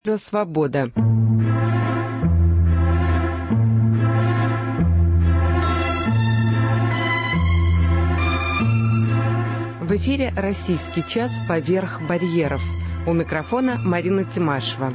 Свобода. В эфире «Российский час. Поверх барьеров». У микрофона Марина Тимашева.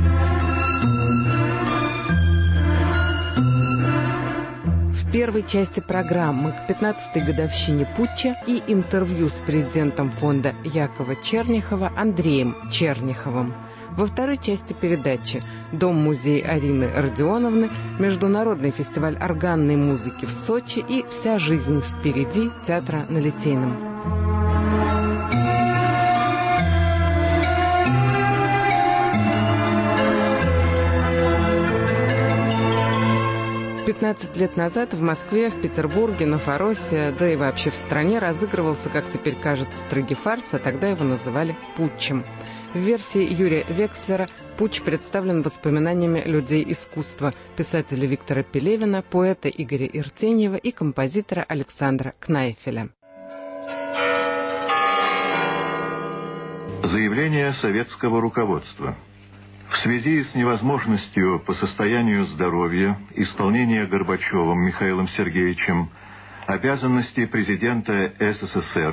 В первой части программы к 15-й годовщине путча и интервью с президентом фонда Якова Черняхова Андреем Черняховым. Во второй части передачи «Дом-музей Арины Родионовны», Международный фестиваль органной музыки в Сочи и «Вся жизнь впереди» театра на Литейном. «15 лет назад в Москве, в Петербурге, на Фаросе, да и вообще в стране разыгрывался, как теперь кажется, строгий фарс, а тогда его называли путчем. В версии Юрия Векслера путч представлен воспоминаниями людей искусства, писателя Виктора Пелевина, поэта Игоря Иртеньева и композитора Александра Кнайфеля. Заявление советского руководства. В связи с невозможностью по состоянию здоровья исполнения Горбачевым Михаилом Сергеевичем обязанностей президента СССР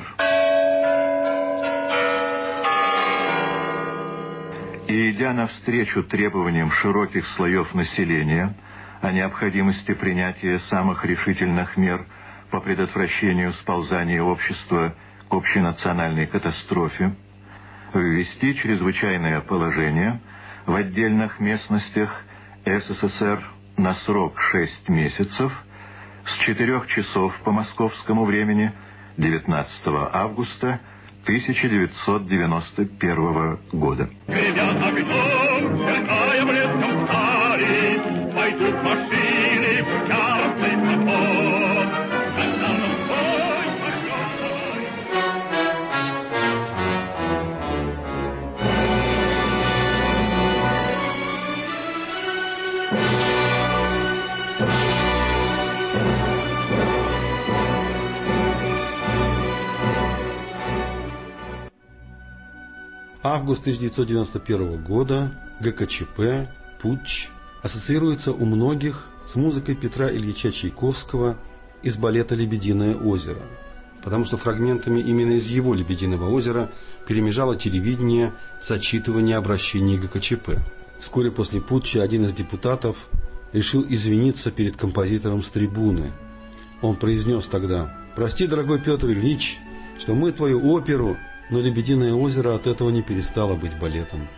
и идя навстречу требованиям широких слоев населения о необходимости принятия самых решительных мер по предотвращению сползания общества к общенациональной катастрофе, ввести чрезвычайное положение в отдельных местностях СССР на срок 6 месяцев с 4 часов по московскому времени 19 августа 1991 года. Август 1991 года, ГКЧП, путч ассоциируется у многих с музыкой Петра Ильича Чайковского из балета «Лебединое озеро», потому что фрагментами именно из его «Лебединого озера» перемежало телевидение с отчитыванием обращений ГКЧП. Вскоре после путча один из депутатов решил извиниться перед композитором с трибуны. Он произнес тогда: «Прости, дорогой Петр Ильич, что мы твою оперу, но «Лебединое озеро» от этого не перестало быть балетом».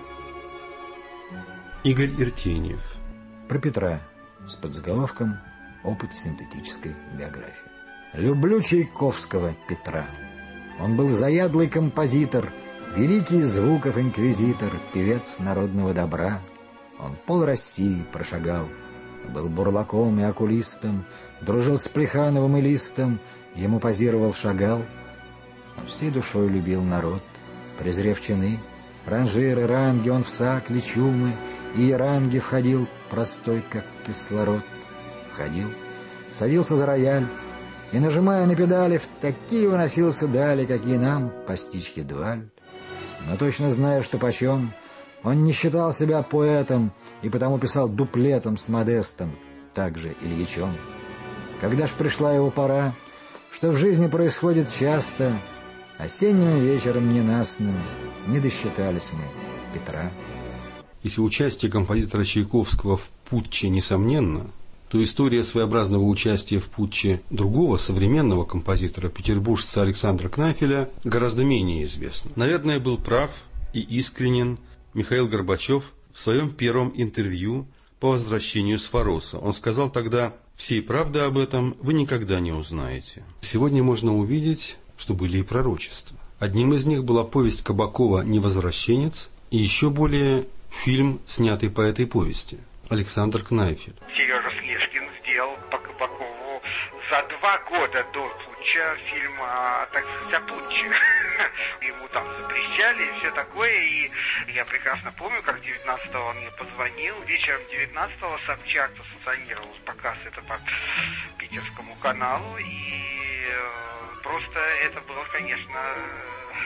Игорь Иртеньев. Про Петра с подзаголовком «Опыт синтетической биографии». Люблю Чайковского Петра. Он был заядлый композитор, великий звуков инквизитор, певец народного добра. Он пол России прошагал, был бурлаком и окулистом, дружил с Плехановым и Листом, ему позировал Шагал. Он всей душой любил народ, презрев чины, ранжиры, ранги, он в сакли, чумы, и ранги входил, простой, как кислород. Входил, садился за рояль, и, нажимая на педали, в такие уносился дали, какие нам постичь едва ли. Но точно зная, что почем, он не считал себя поэтом, и потому писал дуплетом с Модестом, также Ильичом. Когда ж пришла его пора, что в жизни происходит часто, осенним вечером ненастным не досчитались мы Петра. Если участие композитора Чайковского в путче несомненно, то история своеобразного участия в путче другого современного композитора, петербуржца Александра Кнайфеля, гораздо менее известна. Наверное, был прав и искренен Михаил Горбачев в своем первом интервью по возвращению с Фароса. Он сказал тогда: «Всей правды об этом вы никогда не узнаете». Сегодня можно увидеть, что были и пророчества. Одним из них была повесть Кабакова «Невозвращенец» и еще более фильм, снятый по этой повести. Александр Кнайфель. Сережа Слешкин сделал по Кабакову за 2 года до путча фильм, так сказать, о путче. Ему там запрещали и все такое. И я прекрасно помню, как 19-го он мне позвонил. Вечером 19-го Собчак санкционировал показ это по питерскому каналу. И просто это было, конечно, тут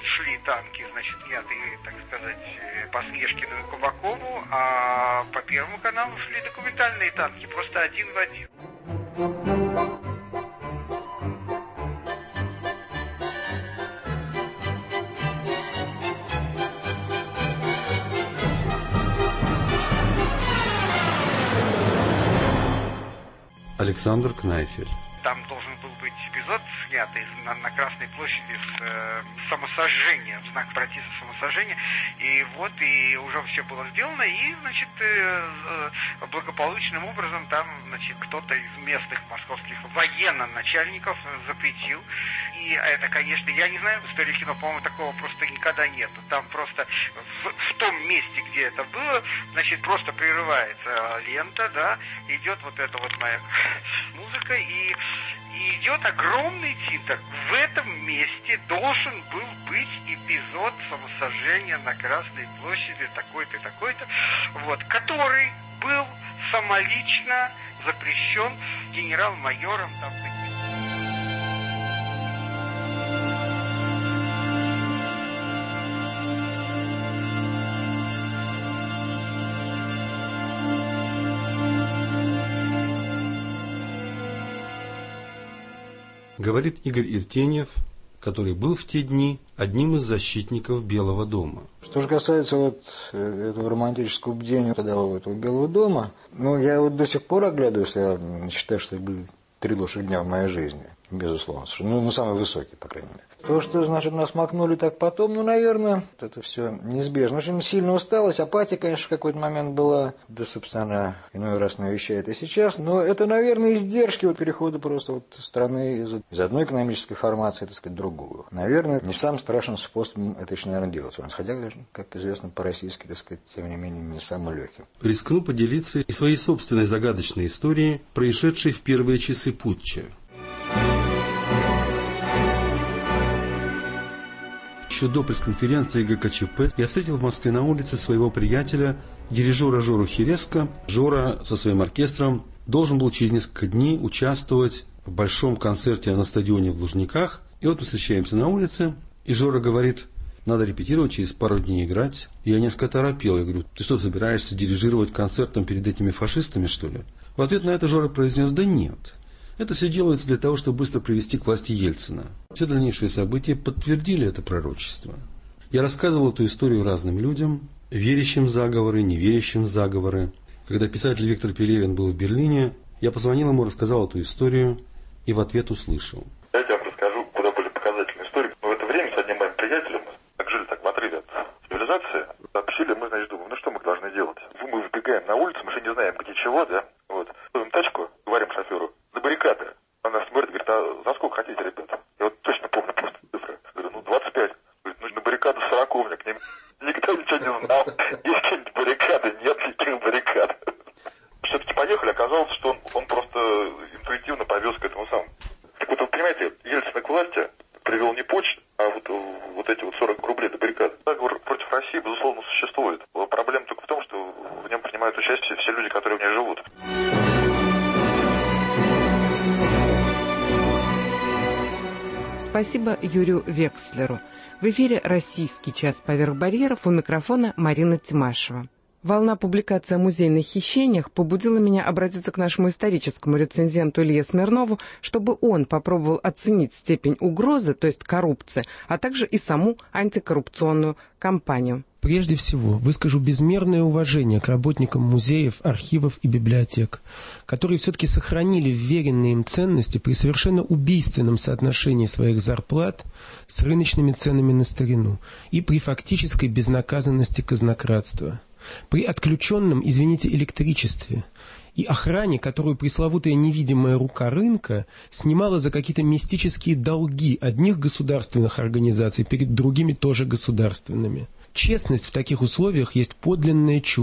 шли танки, значит, снятые, так сказать, по Снежкину и Кабакову, а по Первому каналу шли документальные танки, просто один в один. Александр Кнайфель. Там должен был быть эпизод, снятый на Красной площади с самосожжения, в знак протеста самосожжения. И вот, и уже все было сделано, и, значит, благополучным образом там, значит, кто-то из местных московских военно-начальников запретил. И это, конечно, я не знаю, в истории кино, по-моему, такого просто никогда нет. Там просто в том месте, где это было, значит, просто прерывается лента, да, идет вот эта вот моя музыка, и идет огромный титр. В этом месте должен был быть эпизод самосожжения на Красной площади такой-то, такой-то, вот, который был самолично запрещен генерал-майором там таким. Говорит Игорь Иртеньев, который был в те дни одним из защитников Белого дома. Что же касается вот этого романтического бдения этого Белого дома, ну, я вот до сих пор оглядываюсь, я считаю, что это были 3 лучших дня в моей жизни, безусловно. Ну, самые высокие, по крайней мере. То, что, значит, нас макнули так потом, ну, наверное, это все неизбежно. Очень сильно усталость, апатия, конечно, в какой-то момент была. Да, собственно, иной раз навещает и сейчас. Но это, наверное, издержки вот перехода просто вот страны из одной экономической формации, так сказать, в другую. Наверное, не самым страшным способом это еще, наверное, делать. Хотя, как известно, по-российски, так сказать, тем не менее, не самым легким. Рискну поделиться и своей собственной загадочной историей, происшедшей в первые часы путча. Еще до пресс-конференции ГКЧП я встретил в Москве на улице своего приятеля, дирижера Жору Хиреско. Жора со своим оркестром должен был через несколько дней участвовать в большом концерте на стадионе в Лужниках. И вот мы встречаемся на улице, и Жора говорит: надо репетировать, через пару дней играть. И я несколько торопел. Я говорю: ты что, собираешься дирижировать концертом перед этими фашистами, что ли? В ответ на это Жора произнес: да нет. Это все делается для того, чтобы быстро привести к власти Ельцина. Все дальнейшие события подтвердили это пророчество. Я рассказывал эту историю разным людям, верящим в заговоры, не верящим в заговоры. Когда писатель Виктор Пелевин был в Берлине, я позвонил ему, рассказал эту историю и в ответ услышал. Я вам расскажу куда более показательную историю. В это время с одним моим приятелем, так жили так в отрыве от цивилизации, сообщили, мы, значит, думаем, ну что мы должны делать? Мы выбегаем на улицу, мы же не знаем, где чего, да? Вот. Ставим тачку, говорим шоферу: за баррикады. Она смотрит, говорит: а за сколько хотите, ребята? Я вот точно помню просто цифры. Говорю: ну, 25. Говорит: нужно баррикады 40, у меня к ним. Никто ничего не знал. Есть какие-нибудь баррикады? Нет никаких баррикад. Все-таки поехали, оказалось, что он просто интуитивно повез к этому самому. Так вот, вы понимаете, Ельцин к власти привел не путч, а вот эти вот 40 рублей до баррикады. Заговор против России, безусловно, существует. Проблема только в том, что в нем принимают участие все люди, которые в ней живут. Спасибо Юрию Векслеру. В эфире «Российский час поверх барьеров», у микрофона Марина Тимашева. Волна публикации о музейных хищениях побудила меня обратиться к нашему историческому рецензенту Илье Смирнову, чтобы он попробовал оценить степень угрозы, то есть коррупции, а также и саму антикоррупционную кампанию. Прежде всего, выскажу безмерное уважение к работникам музеев, архивов и библиотек, которые все-таки сохранили вверенные им ценности при совершенно убийственном соотношении своих зарплат с рыночными ценами на старину и при фактической безнаказанности казнократства, при отключенном, электричестве и охране, которую пресловутая невидимая рука рынка снимала за какие-то мистические долги одних государственных организаций перед другими тоже государственными. Честность в таких условиях есть подлинное чудо.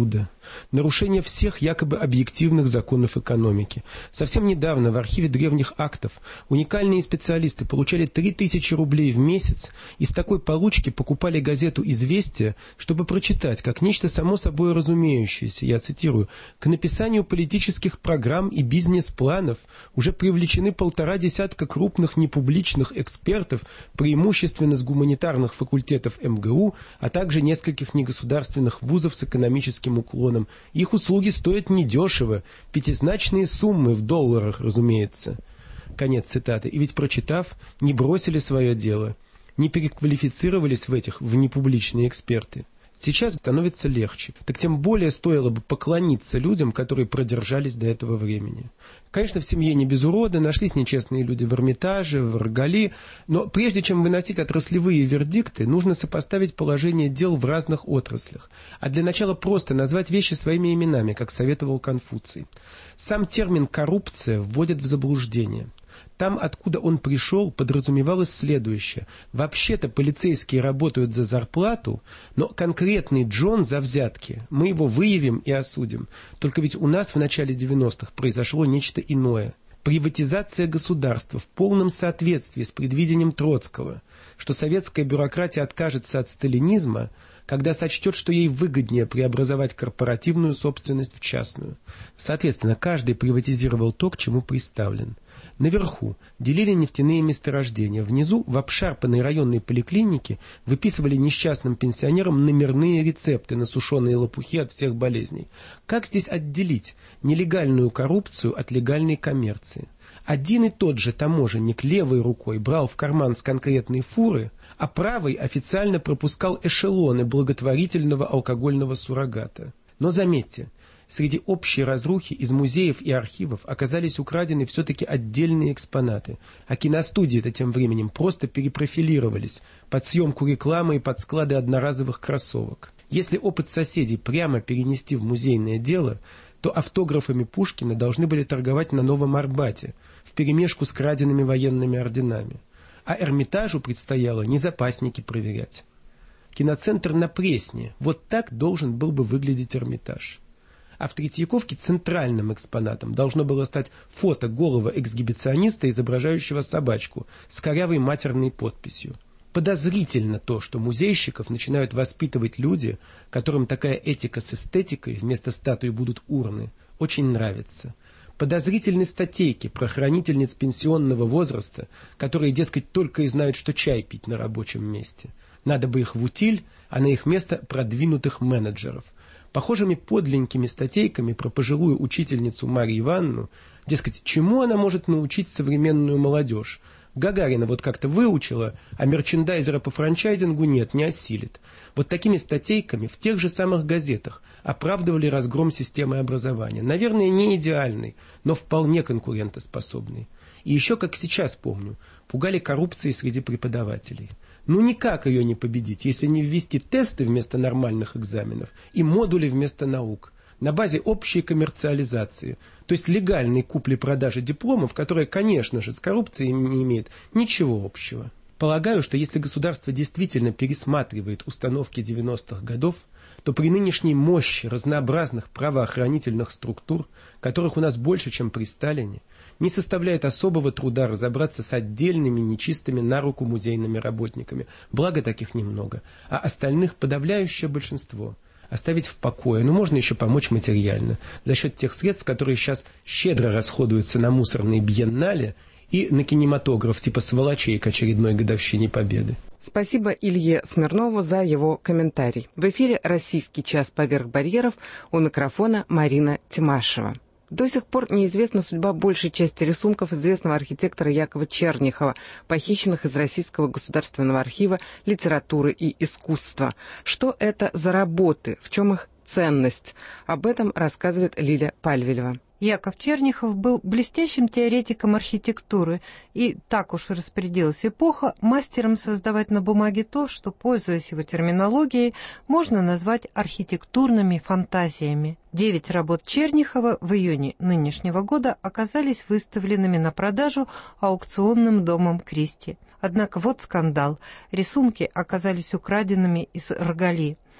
нарушение всех якобы объективных законов экономики. Совсем недавно в архиве древних актов уникальные специалисты получали 3000 рублей в месяц и с такой получки покупали газету «Известия», чтобы прочитать, как нечто само собой разумеющееся, я цитирую, «к написанию политических программ и бизнес-планов уже привлечены 1,5 десятка крупных непубличных экспертов, преимущественно с гуманитарных факультетов МГУ, а также нескольких негосударственных вузов с экономическим уклоном. Их услуги стоят недешево, пятизначные суммы в долларах, разумеется». Конец цитаты. И ведь, прочитав, не бросили свое дело, не переквалифицировались в непубличные эксперты. Сейчас становится легче. Так тем более стоило бы поклониться людям, которые продержались до этого времени. Конечно, в семье не без урода, нашлись нечестные люди в Эрмитаже, в Аргали, но прежде чем выносить отраслевые вердикты, нужно сопоставить положение дел в разных отраслях. А для начала просто назвать вещи своими именами, как советовал Конфуций. Сам термин «коррупция» вводит в заблуждение. Там, откуда он пришел, подразумевалось следующее. Вообще-то полицейские работают за зарплату, но конкретный Джон за взятки. Мы его выявим и осудим. Только ведь у нас в начале 90-х произошло нечто иное. Приватизация государства в полном соответствии с предвидением Троцкого, что советская бюрократия откажется от сталинизма, когда сочтет, что ей выгоднее преобразовать корпоративную собственность в частную. Соответственно, каждый приватизировал то, к чему приставлен. Наверху делили нефтяные месторождения, внизу в обшарпанной районной поликлинике выписывали несчастным пенсионерам номерные рецепты на сушеные лопухи от всех болезней. Как здесь отделить нелегальную коррупцию от легальной коммерции? Один и тот же таможенник левой рукой брал в карман с конкретной фуры, а правой официально пропускал эшелоны благотворительного алкогольного суррогата. Но заметьте, среди общей разрухи из музеев и архивов оказались украдены все-таки отдельные экспонаты, а киностудии-то тем временем просто перепрофилировались под съемку рекламы и под склады одноразовых кроссовок. Если опыт соседей прямо перенести в музейное дело, то автографами Пушкина должны были торговать на Новом Арбате, вперемешку с краденными военными орденами. А Эрмитажу предстояло не запасники проверять. Киноцентр на Пресне, вот так должен был бы выглядеть Эрмитаж. А в Третьяковке центральным экспонатом должно было стать фото голого эксгибициониста, изображающего собачку с корявой матерной подписью. Подозрительно то, что музейщиков начинают воспитывать люди, которым такая этика с эстетикой вместо статуи будут урны, очень нравится. Подозрительны статейки про хранительниц пенсионного возраста, которые, дескать, только и знают, что чай пить на рабочем месте. Надо бы их в утиль, а на их место продвинутых менеджеров. Похожими подленькими статейками про пожилую учительницу Марию Ивановну, дескать, чему она может научить современную молодежь. Гагарина вот как-то выучила, а мерчендайзера по франчайзингу нет, не осилит. Вот такими статейками в тех же самых газетах оправдывали разгром системы образования. Наверное, не идеальный, но вполне конкурентоспособный. И еще, как сейчас помню, пугали коррупцией среди преподавателей. Ну никак ее не победить, если не ввести тесты вместо нормальных экзаменов и модули вместо наук, на базе общей коммерциализации, то есть легальной купли-продажи дипломов, которая, конечно же, с коррупцией не имеет ничего общего. Полагаю, что если государство действительно пересматривает установки 90-х годов, то при нынешней мощи разнообразных правоохранительных структур, которых у нас больше, чем при Сталине, не составляет особого труда разобраться с отдельными нечистыми на руку музейными работниками, благо таких немного, а остальных подавляющее большинство оставить в покое. Но можно еще помочь материально, за счет тех средств, которые сейчас щедро расходуются на мусорные биеннале и на кинематограф типа «Сволочей» к очередной годовщине Победы. Спасибо Илье Смирнову за его комментарий. В эфире «Российский час поверх барьеров», у микрофона Марина Тимашева. До сих пор неизвестна судьба большей части рисунков известного архитектора Якова Черняхова, похищенных из Российского государственного архива литературы и искусства. Что это за работы, в чем их ценность? Об этом рассказывает Лиля Пальвелева. Яков Черняхов был блестящим теоретиком архитектуры и, так уж распорядилась эпоха, мастером создавать на бумаге то, что, пользуясь его терминологией, можно назвать архитектурными фантазиями. 9 работ Черняхова в июне нынешнего года оказались выставленными на продажу аукционным домом Кристи. Однако вот скандал. Рисунки оказались украденными из Аргали.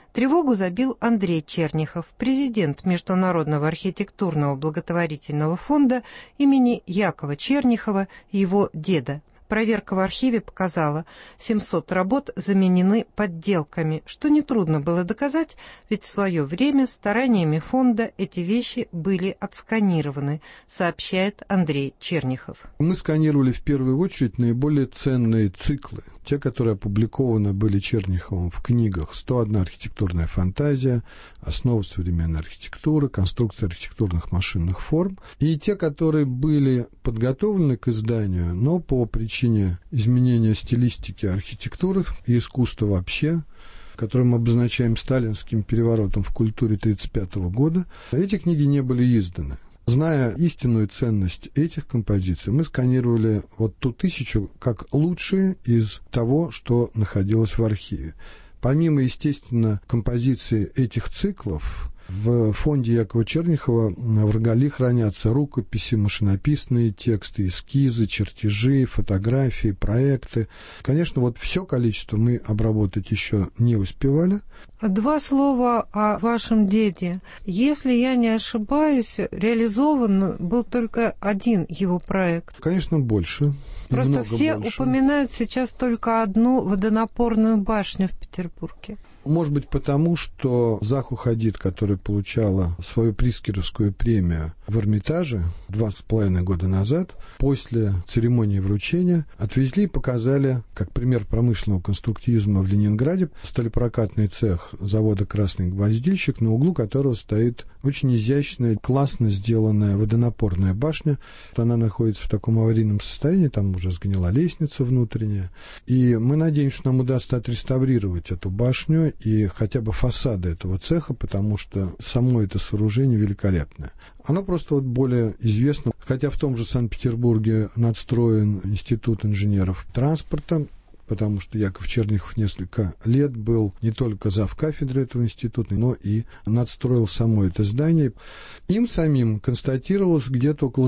Тревогу забил Андрей Черняхов, президент Международного архитектурного благотворительного фонда имени Якова Черняхова и его деда. Проверка в архиве показала, 700 работ заменены подделками, что нетрудно было доказать, ведь в свое время стараниями фонда эти вещи были отсканированы, сообщает Андрей Черняхов. Мы сканировали в первую очередь наиболее ценные циклы, те, которые опубликованы были Черняховым в книгах «101 архитектурная фантазия», «Основы современной архитектуры», «Конструкция архитектурных машинных форм», и те, которые были подготовлены к изданию, но по причине изменения стилистики архитектуры и искусства вообще, который мы обозначаем сталинским переворотом в культуре 1935 года, эти книги не были изданы. Зная истинную ценность этих композиций, мы сканировали вот ту 1000 как лучшие из того, что находилось в архиве. Помимо, естественно, композиций этих циклов, в фонде Якова Черняхова в Рогале хранятся рукописи, машинописные тексты, эскизы, чертежи, фотографии, проекты. Конечно, вот все количество мы обработать еще не успевали. 2 слова о вашем деде. Если я не ошибаюсь, реализован был только один его проект. Конечно, больше. Просто все упоминают сейчас только одну водонапорную башню в Петербурге. Может быть, потому что Заху Хадид, которая получала свою Прискеровскую премию в Эрмитаже 2,5 года назад, после церемонии вручения отвезли и показали, как пример промышленного конструктивизма в Ленинграде, сталепрокатный цех завода «Красный гвоздильщик», на углу которого стоит очень изящная, классно сделанная водонапорная башня. Она находится в таком аварийном состоянии, там уже сгнила лестница внутренняя. И мы надеемся, что нам удастся отреставрировать эту башню и хотя бы фасады этого цеха, потому что само это сооружение великолепное. Оно просто вот более известно, хотя в том же Санкт-Петербурге надстроен Институт инженеров транспорта, потому что Яков Черняхов несколько лет был не только завкафедрой этого института, но и надстроил само это здание. Им самим констатировалось где-то около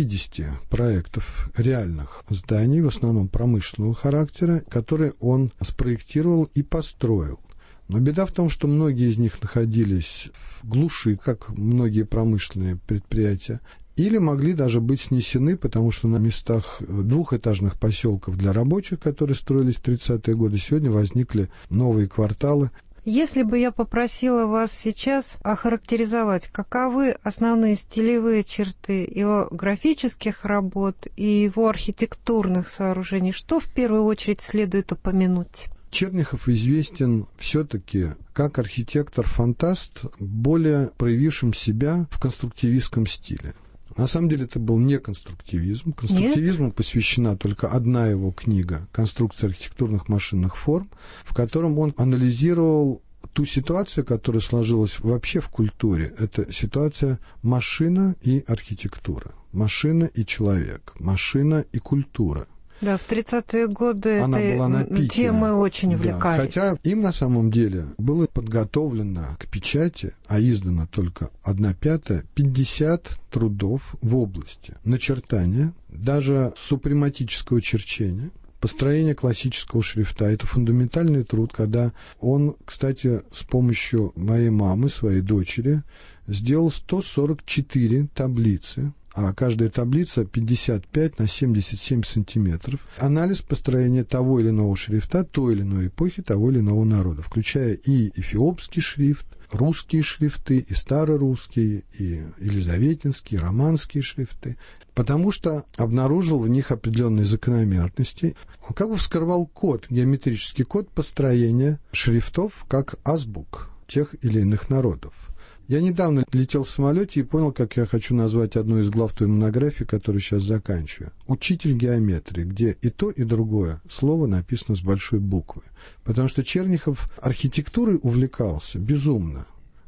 60 проектов реальных зданий, в основном промышленного характера, которые он спроектировал и построил. Но беда в том, что многие из них находились в глуши, как многие промышленные предприятия, или могли даже быть снесены, потому что на местах двухэтажных поселков для рабочих, которые строились в 30-е годы, сегодня возникли новые кварталы. Если бы я попросила вас сейчас охарактеризовать, каковы основные стилевые черты его графических работ и его архитектурных сооружений, что в первую очередь следует упомянуть? Черняхов известен все-таки как архитектор-фантаст, более проявившим себя в конструктивистском стиле. На самом деле это был не конструктивизм. Конструктивизму посвящена только одна его книга «Конструкция архитектурных машинных форм», в котором он анализировал ту ситуацию, которая сложилась вообще в культуре. Это ситуация машина и архитектура, машина и человек, машина и культура. Да, в 30-е годы она была на пике. Темы очень увлекались. Да, хотя им на самом деле было подготовлено к печати, а издано только 1/5, 50 трудов в области начертания, даже супрематического черчения, построение классического шрифта. Это фундаментальный труд, когда он, кстати, с помощью моей мамы, своей дочери, сделал 144 таблицы, а каждая таблица 55 на 77 сантиметров. Анализ построения того или иного шрифта той или иной эпохи, того или иного народа, включая и эфиопский шрифт, русские шрифты, и старорусские, и елизаветинские, и романские шрифты, потому что обнаружил в них определенные закономерности. Он как бы вскрывал код, геометрический код построения шрифтов как азбук тех или иных народов. Я недавно летел в самолете и понял, как я хочу назвать одну из глав той монографии, которую сейчас заканчиваю. «Учитель геометрии», где и то, и другое слово написано с большой буквы. Потому что Черняхов архитектурой увлекался безумно.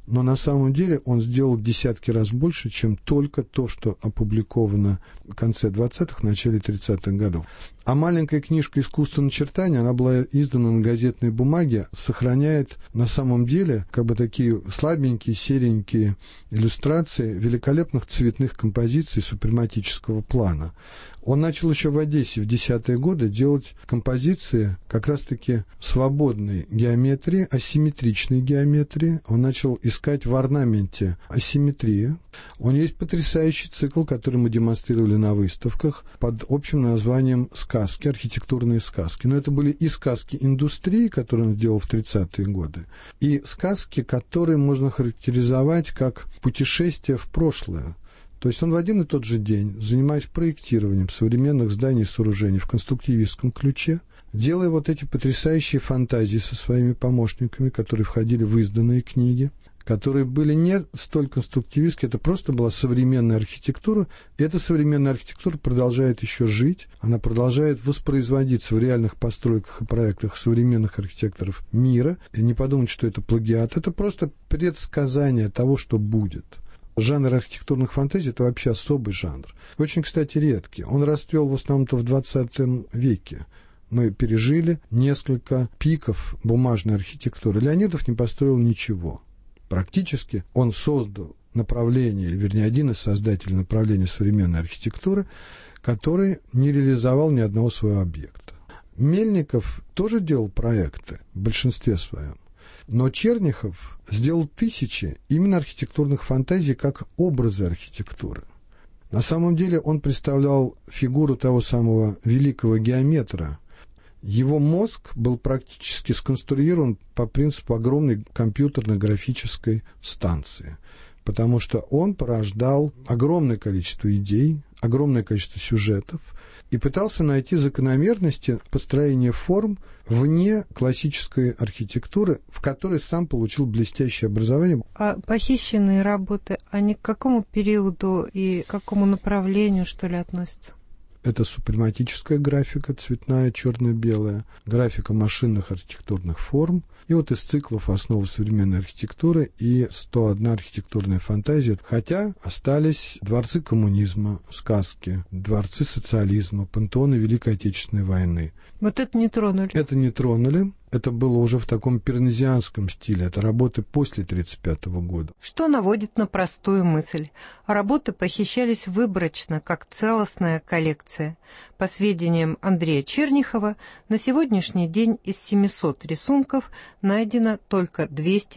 но на самом деле он сделал десятки раз больше, чем только то, что опубликовано в конце 20-х, начале 30-х годов. А маленькая книжка «Искусство начертания», она была издана на газетной бумаге, сохраняет на самом деле как бы такие слабенькие, серенькие иллюстрации великолепных цветных композиций супрематического плана. Он начал еще в Одессе в 10-е годы делать композиции как раз-таки свободной геометрии, асимметричной геометрии. Он начал искать в орнаменте асимметрию. У него есть потрясающий цикл, который мы демонстрировали на выставках под общим названием «Сказки», архитектурные сказки. Но это были и сказки индустрии, которые он сделал в 30-е годы, и сказки, которые можно характеризовать как путешествие в прошлое. То есть он в один и тот же день, занимаясь проектированием современных зданий и сооружений в конструктивистском ключе, делая вот эти потрясающие фантазии со своими помощниками, которые входили в изданные книги, которые были не столь конструктивистские, это просто была современная архитектура, и эта современная архитектура продолжает еще жить, она продолжает воспроизводиться в реальных постройках и проектах современных архитекторов мира, и не подумать, что это плагиат, это просто предсказание того, что будет. Жанр архитектурных фантазий – это вообще особый жанр. Очень, кстати, редкий. Он расцвел в основном-то в 20 веке. Мы пережили несколько пиков бумажной архитектуры. Леонидов не построил ничего. Практически он создал направление, вернее, один из создателей направления современной архитектуры, который не реализовал ни одного своего объекта. Мельников тоже делал проекты в большинстве своем. Но Черняхов сделал тысячи именно архитектурных фантазий как образы архитектуры. На самом деле он представлял фигуру того самого великого геометра. Его мозг был практически сконструирован по принципу огромной компьютерно-графической станции, потому что он порождал огромное количество идей, огромное количество сюжетов и пытался найти закономерности построения форм вне классической архитектуры, в которой сам получил блестящее образование. А похищенные работы, они к какому периоду и к какому направлению, что ли, относятся? Это супрематическая графика, цветная, черно-белая, графика машинных архитектурных форм. И вот из циклов «Основы современной архитектуры» и «101 архитектурная фантазия». Хотя остались дворцы коммунизма, сказки, дворцы социализма, пантеоны Великой Отечественной войны. Вот это не тронули? Это не тронули. Это было уже в таком пиранезианском стиле. Это работы после 1935 года. Что наводит на простую мысль. Работы похищались выборочно, как целостная коллекция. По сведениям Андрея Черняхова, на сегодняшний день из 700 рисунков найдено только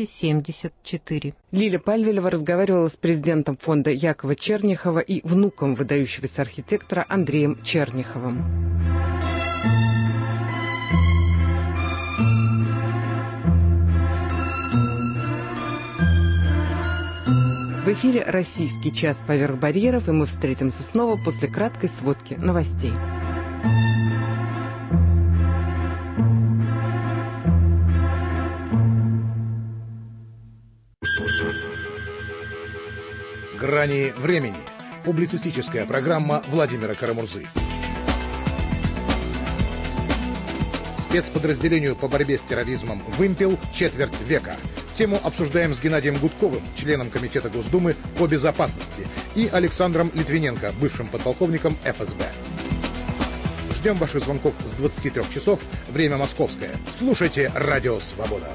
274. Лиля Пальвелева разговаривала с президентом фонда Якова Черняхова и внуком выдающегося архитектора Андреем Черняховым. В эфире «Российский час поверх барьеров», и мы встретимся снова после краткой сводки новостей. «Грани времени». Публицистическая программа Владимира Карамурзы. Спецподразделению по борьбе с терроризмом «Вымпел» четверть века. Тему обсуждаем с Геннадием Гудковым, членом Комитета Госдумы по безопасности, и Александром Литвиненко, бывшим подполковником ФСБ. Ждем ваших звонков с 23 часов, время московское. Слушайте «Радио Свобода».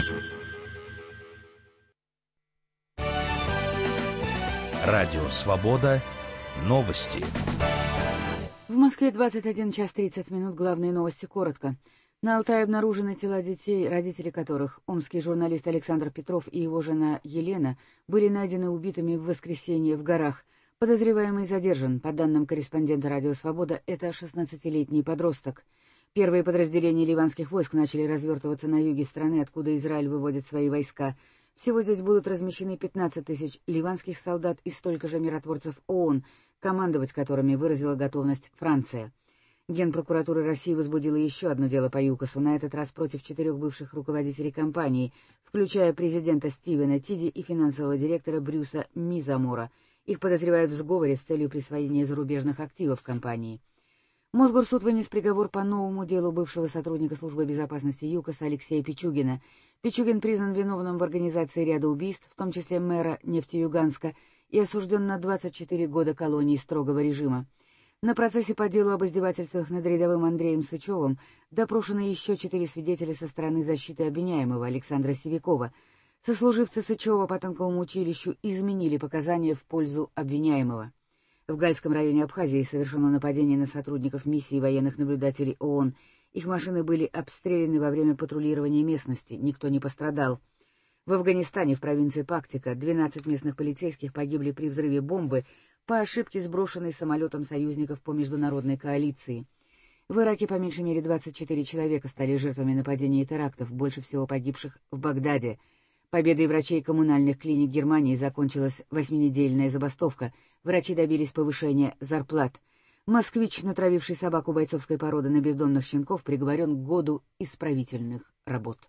Радио Свобода. Новости. В Москве 21 час 30 минут. Главные новости коротко. На Алтае обнаружены тела детей, родители которых, омский журналист Александр Петров и его жена Елена, были найдены убитыми в воскресенье в горах. Подозреваемый задержан. По данным корреспондента «Радио Свобода», это 16-летний подросток. Первые подразделения ливанских войск начали развертываться на юге страны, откуда Израиль выводит свои войска. Всего здесь будут размещены 15 тысяч ливанских солдат и столько же миротворцев ООН, командовать которыми выразила готовность Франция. Генпрокуратура России возбудила еще одно дело по ЮКОСу, на этот раз против 4 бывших руководителей компании, включая президента Стивена Тиди и финансового директора Брюса Мизамора. Их подозревают в сговоре с целью присвоения зарубежных активов компании. Мосгорсуд вынес приговор по новому делу бывшего сотрудника службы безопасности ЮКОСа Алексея Пичугина. Пичугин признан виновным в организации ряда убийств, в том числе мэра Нефтеюганска, и осужден на 24 года колонии строгого режима. На процессе по делу об издевательствах над рядовым Андреем Сычевым допрошены еще 4 свидетеля со стороны защиты обвиняемого Александра Сивякова. Сослуживцы Сычева по танковому училищу изменили показания в пользу обвиняемого. В Гальском районе Абхазии совершено нападение на сотрудников миссии военных наблюдателей ООН. Их машины были обстреляны во время патрулирования местности, никто не пострадал. В Афганистане, в провинции Пактика, 12 местных полицейских погибли при взрыве бомбы, по ошибке сброшенной самолетом союзников по международной коалиции. В Ираке по меньшей мере 24 человека стали жертвами нападений и терактов, больше всего погибших в Багдаде. Победой врачей коммунальных клиник Германии закончилась 8-недельная забастовка. Врачи добились повышения зарплат. Москвич, натравивший собаку бойцовской породы на бездомных щенков, приговорен к году исправительных работ.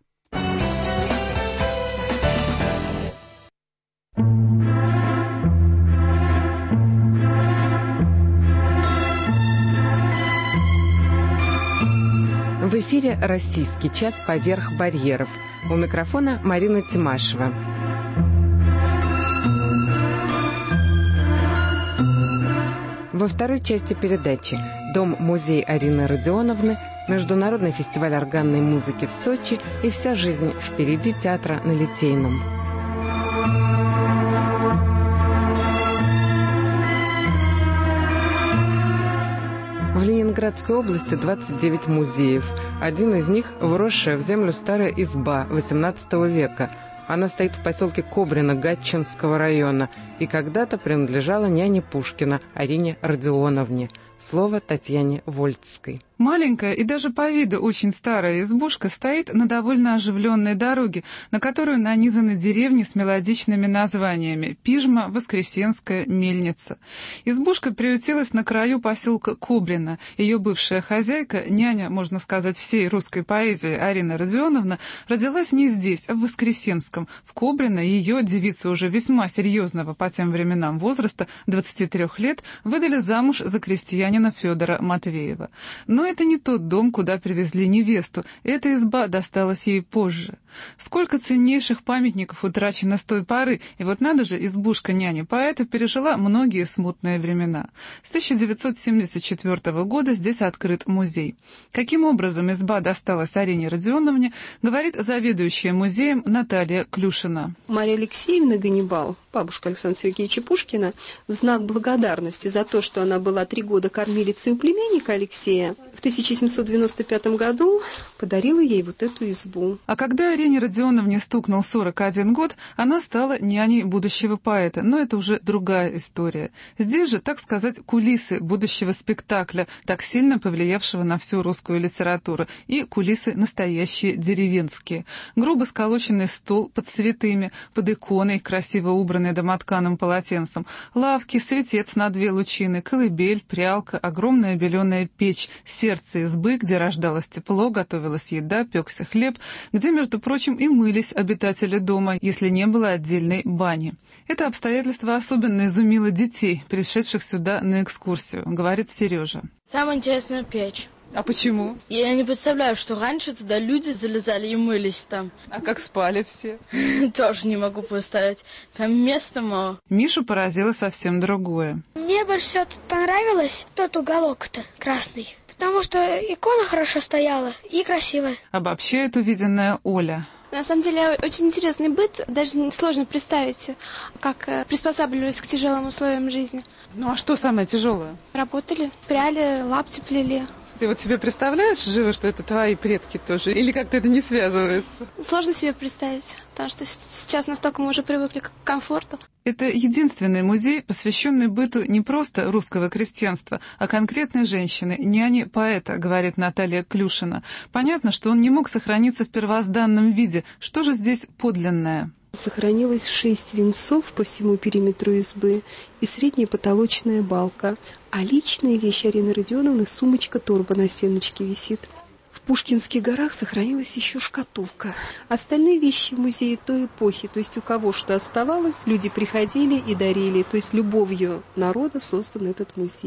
В эфире «Российский час. Поверх барьеров». У микрофона Марина Тимашева. Во второй части передачи «Дом-музей» Арины Родионовны, Международный фестиваль органной музыки в Сочи и вся жизнь впереди театра на Литейном. В Ленинградской области 29 музеев. Один из них – вросшая в землю старая изба XVIII века. Она стоит в поселке Кобрино Гатчинского района и когда-то принадлежала няне Пушкина Арине Родионовне. Слово Татьяне Вольцкой. Маленькая и даже по виду очень старая избушка стоит на довольно оживленной дороге, на которую нанизаны деревни с мелодичными названиями: Пижма, Воскресенская, Мельница. Избушка приютилась на краю поселка Кобрино. Ее бывшая хозяйка, няня, можно сказать, всей русской поэзии Арина Родионовна, родилась не здесь, а в Воскресенском. В Кобрино ее, девицу уже весьма серьезного по тем временам возраста, 23 лет, выдали замуж за крестьянина Федора Матвеева. Но это не тот дом, куда привезли невесту. Эта изба досталась ей позже. Сколько ценнейших памятников утрачено с той поры, и вот надо же, избушка няни поэта пережила многие смутные времена. С 1974 года здесь открыт музей. Каким образом изба досталась Арине Родионовне, говорит заведующая музеем Наталья Клюшина. Мария Алексеевна Ганнибал, бабушка Александра Сергеевича Пушкина, в знак благодарности за то, что она была 3 года кормилицей у племянника Алексея, в 1795 году подарила ей вот эту избу. А когда Арине Родионовне стукнул 41 год, она стала няней будущего поэта. Но это уже другая история. Здесь же, так сказать, кулисы будущего спектакля, так сильно повлиявшего на всю русскую литературу, и кулисы настоящие деревенские. Грубо сколоченный стол под цветами, под иконой, красиво убранный домотканым полотенцем, лавки, светец на 2 лучины, колыбель, прялка, огромная беленая печь, сердце избы, где рождалось тепло, готовилась еда, пекся хлеб, где, между прочим, и мылись обитатели дома, если не было отдельной бани. Это обстоятельство особенно изумило детей, пришедших сюда на экскурсию, говорит Сережа. Самое интересное — печь. А почему? Я не представляю, что раньше туда люди залезали и мылись там. А как спали все? Тоже не могу представить. Там места мало. Мишу поразило совсем другое. Мне больше всего тут понравилось тот уголок-то красный. Потому что икона хорошо стояла и красивая. Обобщает увиденная Оля. На самом деле, очень интересный быт. Даже сложно представить, как приспосабливались к тяжелым условиям жизни. Ну а что самое тяжелое? Работали, пряли, лапти плели. Ты вот себе представляешь живо, что это твои предки тоже? Или как-то это не связывается? Сложно себе представить, потому что сейчас настолько мы уже привыкли к комфорту. Это единственный музей, посвященный быту не просто русского крестьянства, а конкретной женщины, няни поэта, говорит Наталья Клюшина. Понятно, что он не мог сохраниться в первозданном виде. Что же здесь подлинное? Сохранилось 6 венцов по всему периметру избы и средняя потолочная балка. А личные вещи Арины Родионовны — сумочка-торба на стеночке висит. В Пушкинских горах сохранилась еще шкатулка. Остальные вещи музея той эпохи, то есть у кого что оставалось, люди приходили и дарили. То есть любовью народа создан этот музей.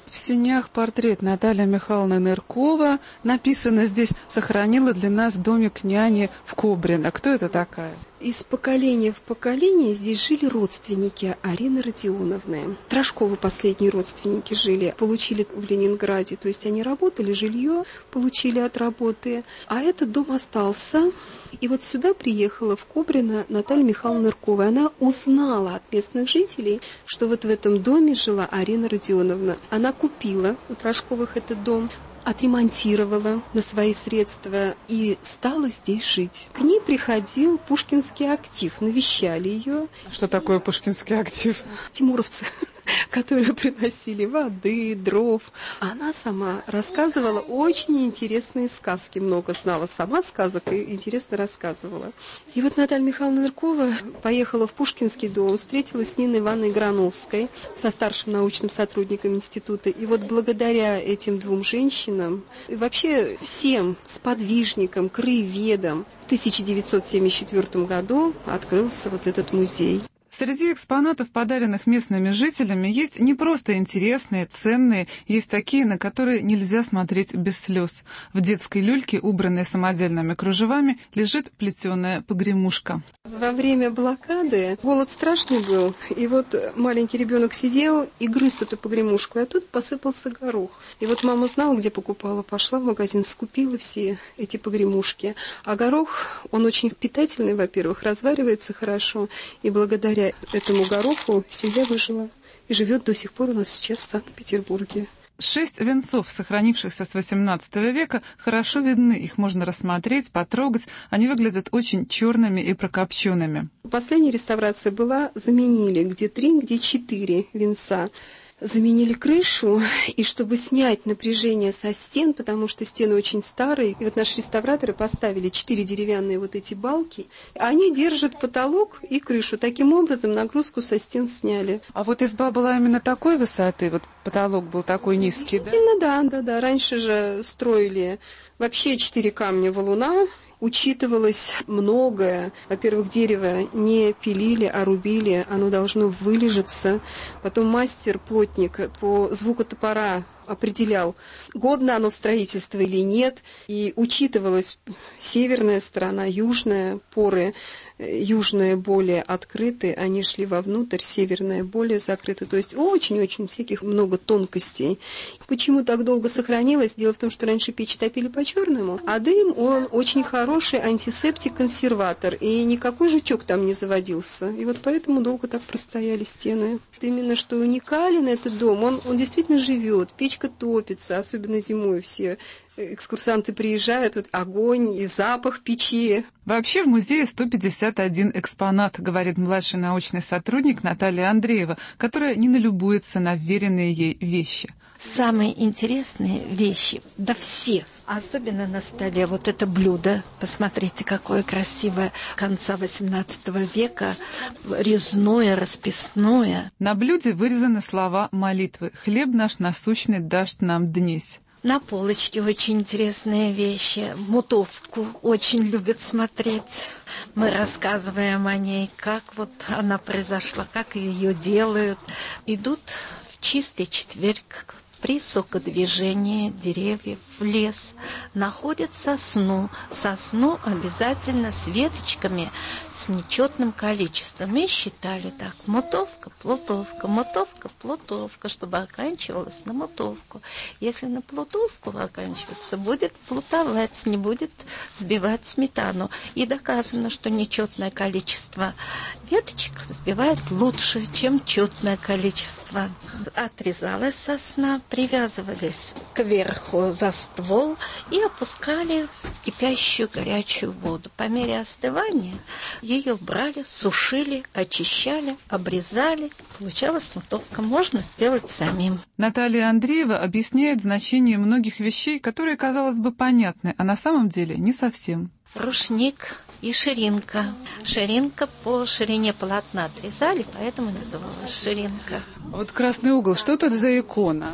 В сенях портрет Наталья Михайловна Ныркова. Написано здесь: сохранила для нас домик няни в Кобрино. Кто это такая? Из поколения в поколение здесь жили родственники Арины Родионовны. Трошковы последние родственники жили, получили в Ленинграде, то есть они работали, жилье получили от работы, а этот дом остался. И вот сюда приехала в Кобрино Наталья Михайловна Ныркова. Она узнала от местных жителей, что вот в этом доме жила Арина Родионовна. Она купила у Трошковых этот дом, отремонтировала на свои средства и стала здесь жить. К ней приходил пушкинский актив, навещали ее. Что такое пушкинский актив? Тимуровцы, которые приносили воды, дров. Она сама рассказывала очень интересные сказки. Много знала сама сказок и интересно рассказывала. И вот Наталья Михайловна Ныркова поехала в Пушкинский дом, встретилась с Ниной Ивановной Грановской, со старшим научным сотрудником института. И вот благодаря этим двум женщинам и вообще всем сподвижникам, краеведам в 1974 году открылся вот этот музей. Среди экспонатов, подаренных местными жителями, есть не просто интересные, ценные, есть такие, на которые нельзя смотреть без слез. В детской люльке, убранной самодельными кружевами, лежит плетеная погремушка. Во время блокады голод страшный был, и вот маленький ребенок сидел и грыз эту погремушку, а тут посыпался горох. И вот мама знала, где покупала, пошла в магазин, скупила все эти погремушки. А горох, он очень питательный, во-первых, разваривается хорошо, и благодаря этому гороху семья выжила и живет до сих пор у нас сейчас в Санкт-Петербурге. 6 венцов, сохранившихся с XVIII века, хорошо видны, их можно рассмотреть, потрогать, они выглядят очень черными и прокопченными. Последняя реставрация была, заменили где 3, где 4 венца. Заменили крышу, и чтобы снять напряжение со стен, потому что стены очень старые, и вот наши реставраторы поставили 4 деревянные вот эти балки, они держат потолок и крышу. Таким образом нагрузку со стен сняли. А вот изба была именно такой высоты, вот потолок был такой низкий, да? Да. Раньше же строили вообще 4 камня валуна. Учитывалось многое. Во-первых, дерево не пилили, а рубили. Оно должно вылежаться. Потом мастер-плотник по звуку топора определял, годно оно строительство или нет. И учитывалась северная сторона, южная, поры. Южная более открыты, они шли вовнутрь, северная более закрыта. То есть очень-очень всяких много тонкостей. Почему так долго сохранилось? Дело в том, что раньше печь топили по-черному, а дым, он очень хороший антисептик-консерватор, и никакой жучок там не заводился. И вот поэтому долго так простояли стены. Именно что уникален этот дом, он действительно живет, печка топится, особенно зимой все экскурсанты приезжают, вот огонь и запах печи. Вообще в музее 151 экспонат, говорит младший научный сотрудник Наталья Андреева, которая не налюбуется на вверенные ей вещи. Самые интересные вещи, да все, особенно на столе, вот это блюдо, посмотрите, какое красивое, конца XVIII века, резное, расписное. На блюде вырезаны слова молитвы: «Хлеб наш насущный дашь нам днесь». На полочке очень интересные вещи. Мутовку очень любят смотреть. Мы рассказываем о ней, как вот она произошла, как ее делают. Идут в чистый четверг при сокодвижении деревьев в лес, находят сосну. Сосну обязательно с веточками, с нечетным количеством. И считали так: мотовка, плутовка, мотовка, плутовка, чтобы оканчивалось на мотовку. Если на плутовку оканчивается, будет плутовать, не будет сбивать сметану. И доказано, что нечетное количество веточек сбивает лучше, чем четное количество. Отрезалась сосна, привязывались кверху за ствол и опускали в кипящую горячую воду. По мере остывания ее брали, сушили, очищали, обрезали. Получалась мотовка. Можно сделать самим. Наталья Андреева объясняет значение многих вещей, которые, казалось бы, понятны, а на самом деле не совсем. Рушник и ширинка. Ширинка по ширине полотна отрезали, поэтому называлась ширинка. Вот красный угол, что тут за икона?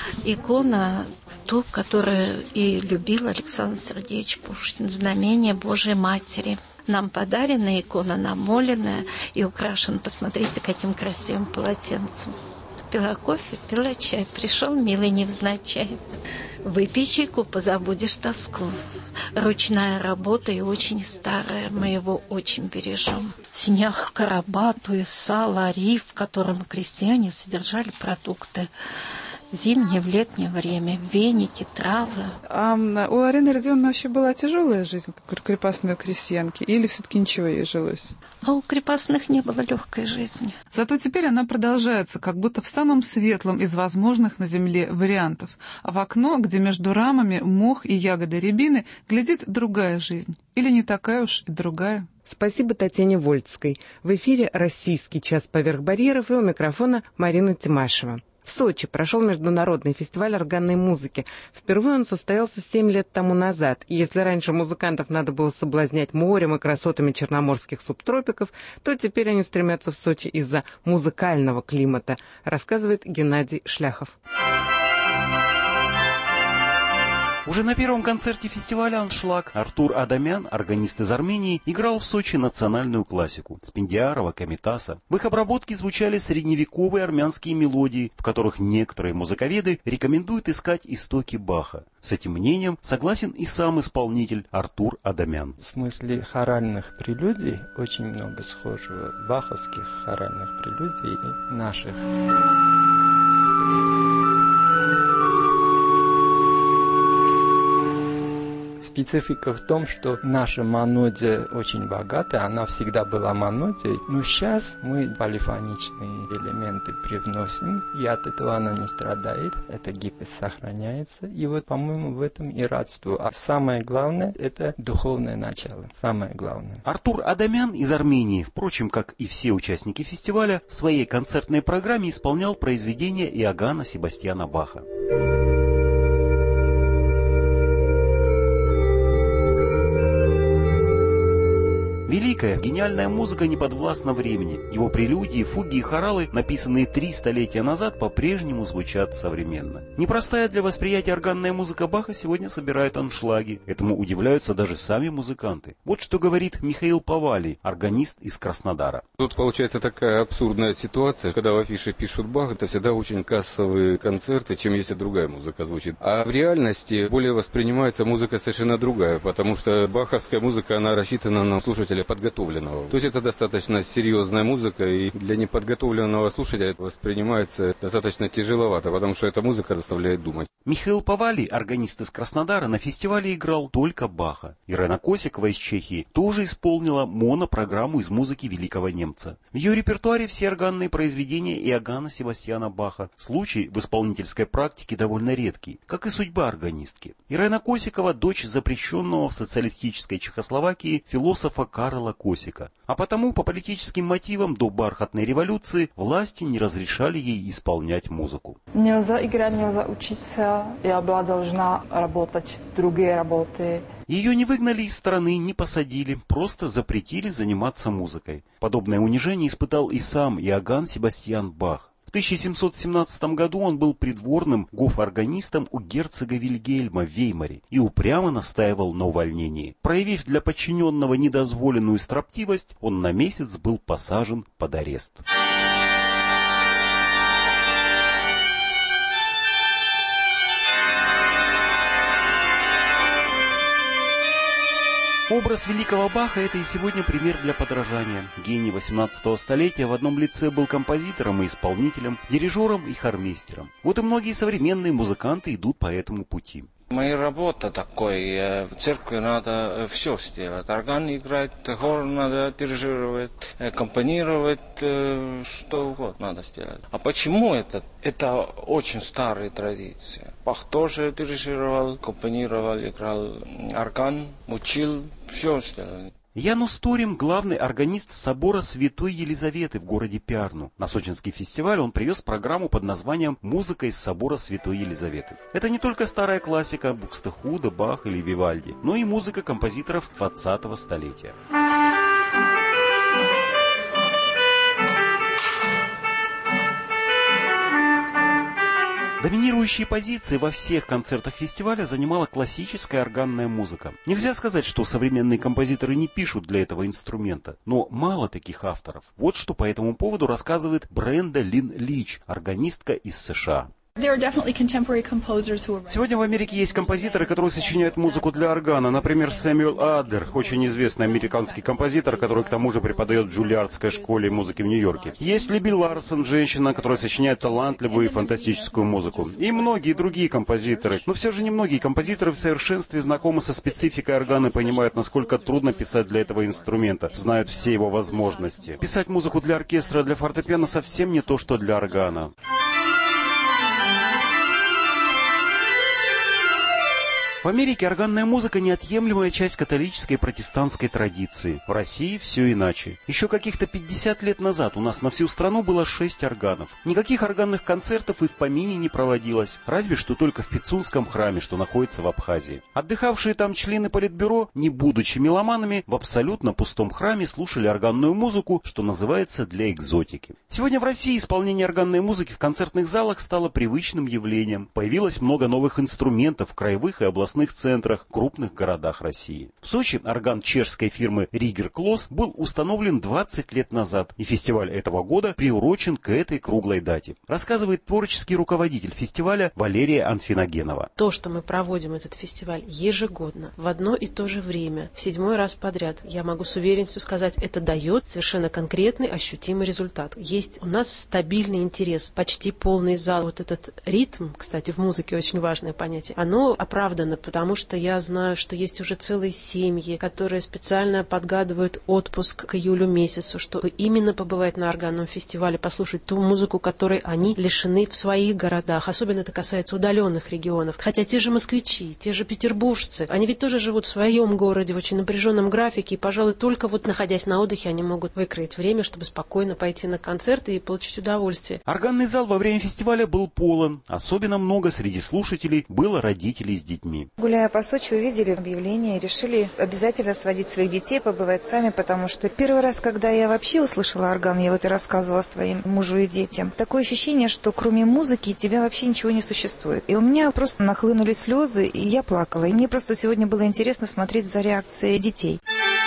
Икона, ту, которую и любил Александр Сергеевич Пушкин, знамение Божией Матери. Нам подарена икона, намоленная и украшена. Посмотрите, каким красивым полотенцем. пила кофе, пила чай. Пришел милый невзначай. Выпей чайку, позабудешь тоску. Ручная работа и очень старая, мы его очень бережем. В синях короба, то есть сало, риф, в котором крестьяне содержали продукты. Зимнее, в летнее время, веники, травы. А у Арины Родионовны вообще была тяжелая жизнь, как у крепостной крестьянки, или все-таки ничего ей жилось? А у крепостных не было легкой жизни. Зато теперь она продолжается, как будто в самом светлом из возможных на земле вариантов. А в окно, где между рамами мох и ягоды рябины, глядит другая жизнь. Или не такая уж и другая. Спасибо Татьяне Вольцкой. В эфире «Российский час поверх барьеров», и у микрофона Марина Тимашева. В Сочи прошел международный фестиваль органной музыки. Впервые он состоялся 7 лет тому назад. И если раньше музыкантов надо было соблазнять морем и красотами черноморских субтропиков, то теперь они стремятся в Сочи из-за музыкального климата, рассказывает Геннадий Шляхов. Уже на первом концерте фестиваля «Аншлаг» Артур Адамян, органист из Армении, играл в Сочи национальную классику Спендиарова, Камитаса. В их обработке звучали средневековые армянские мелодии, в которых некоторые музыковеды рекомендуют искать истоки Баха. С этим мнением согласен и сам исполнитель Артур Адамян. В смысле хоральных прелюдий очень много схожего баховских хоральных прелюдий и наших. Специфика в том, что наша монодия очень богатая, она всегда была монодией, но сейчас мы полифоничные элементы привносим, и от этого она не страдает, эта гибкость сохраняется, и вот, по-моему, в этом и родство. А самое главное, это духовное начало, самое главное. Артур Адамян из Армении, впрочем, как и все участники фестиваля, в своей концертной программе исполнял произведения Иоганна Себастьяна Баха. Великая, гениальная музыка не подвластна времени. Его прелюдии, фуги и хоралы, написанные 3 столетия назад, по-прежнему звучат современно. Непростая для восприятия органная музыка Баха сегодня собирает аншлаги. Этому удивляются даже сами музыканты. Вот что говорит Михаил Павалий, органист из Краснодара. Тут получается такая абсурдная ситуация, когда в афише пишут Бах, это всегда очень кассовые концерты, чем если другая музыка звучит. А в реальности более воспринимается музыка совершенно другая, потому что баховская музыка, она рассчитана на слушателя подготовленного. То есть это достаточно серьезная музыка, и для неподготовленного слушателя это воспринимается достаточно тяжеловато, потому что эта музыка заставляет думать. Михаил Павалий, органист из Краснодара, на фестивале играл только Баха. Ирена Косикова из Чехии тоже исполнила монопрограмму из музыки великого немца. В ее репертуаре все органные произведения Иоганна Себастьяна Баха. Случай в исполнительской практике довольно редкий, как и судьба органистки. Ирена Косикова – дочь запрещенного в социалистической Чехословакии философа Карла Косика. А потому по политическим мотивам до бархатной революции власти не разрешали ей исполнять музыку. Нельзя играть, нельзя учиться. Я была должна работать другие работы. Ее не выгнали из страны, не посадили, просто запретили заниматься музыкой. Подобное унижение испытал и сам Иоганн Себастьян Бах. В 1717 году он был придворным гофорганистом у герцога Вильгельма в Веймаре и упрямо настаивал на увольнении. Проявив для подчиненного недозволенную строптивость, он на месяц был посажен под арест. Образ великого Баха – это и сегодня пример для подражания. Гений 18 столетия в одном лице был композитором и исполнителем, дирижером и хормейстером. Вот и многие современные музыканты идут по этому пути. Моя работа такой, в церкви надо все сделать. Орган играть, хор надо дирижировать, аккомпанировать, что угодно надо сделать. А почему это? Это очень старая традиция. Бах тоже дирижировал, аккомпанировал, играл орган, учил, все сделал. Янус Торим – главный органист собора Святой Елизаветы в городе Пярну. На сочинский фестиваль он привез программу под названием «Музыка из собора Святой Елизаветы». Это не только старая классика Букстехуда, Бах или Вивальди, но и музыка композиторов 20-го столетия. Доминирующие позиции во всех концертах фестиваля занимала классическая органная музыка. Нельзя сказать, что современные композиторы не пишут для этого инструмента, но мало таких авторов. Вот что по этому поводу рассказывает Бренда Лин Лич, органистка из США. Сегодня в Америке есть композиторы, которые сочиняют музыку для органа. Например, Сэмюэл Аддер, очень известный американский композитор, который к тому же преподает в Джульярдской школе музыки в Нью-Йорке. Есть Либи Ларсон, женщина, которая сочиняет талантливую и фантастическую музыку. И многие другие композиторы. Но все же немногие композиторы в совершенстве знакомы со спецификой органа и понимают, насколько трудно писать для этого инструмента, знают все его возможности. Писать музыку для оркестра, для фортепиано совсем не то, что для органа. В Америке органная музыка – неотъемлемая часть католической и протестантской традиции. В России все иначе. Еще каких-то 50 лет назад у нас на всю страну было 6 органов. Никаких органных концертов и в помине не проводилось, разве что только в Пицунском храме, что находится в Абхазии. Отдыхавшие там члены политбюро, не будучи меломанами, в абсолютно пустом храме слушали органную музыку, что называется, для экзотики. Сегодня в России исполнение органной музыки в концертных залах стало привычным явлением. Появилось много новых инструментов в краевых и областных центрах, крупных городах России. В Сочи орган чешской фирмы Ригер Клосс был установлен 20 лет назад, и фестиваль этого года приурочен к этой круглой дате. Рассказывает творческий руководитель фестиваля Валерия Анфиногенова. То, что мы проводим этот фестиваль ежегодно, в одно и то же время, в 7-й раз подряд, я могу с уверенностью сказать, это дает совершенно конкретный, ощутимый результат. Есть у нас стабильный интерес, почти полный зал. Вот этот ритм, кстати, в музыке очень важное понятие, оно оправдано, потому что я знаю, что есть уже целые семьи, которые специально подгадывают отпуск к июлю месяцу, чтобы именно побывать на органном фестивале, послушать ту музыку, которой они лишены в своих городах. Особенно это касается удаленных регионов. Хотя те же москвичи, те же петербуржцы, они ведь тоже живут в своем городе в очень напряженном графике, и, пожалуй, только вот находясь на отдыхе, они могут выкроить время, чтобы спокойно пойти на концерт и получить удовольствие. Органный зал во время фестиваля был полон. Особенно много среди слушателей было родителей с детьми. Гуляя по Сочи, увидели объявление и решили обязательно сводить своих детей, побывать сами, потому что первый раз, когда я вообще услышала орган, я вот и рассказывала своим мужу и детям, такое ощущение, что кроме музыки тебя вообще ничего не существует. И у меня просто нахлынули слезы, и я плакала. И мне просто сегодня было интересно смотреть за реакцией детей.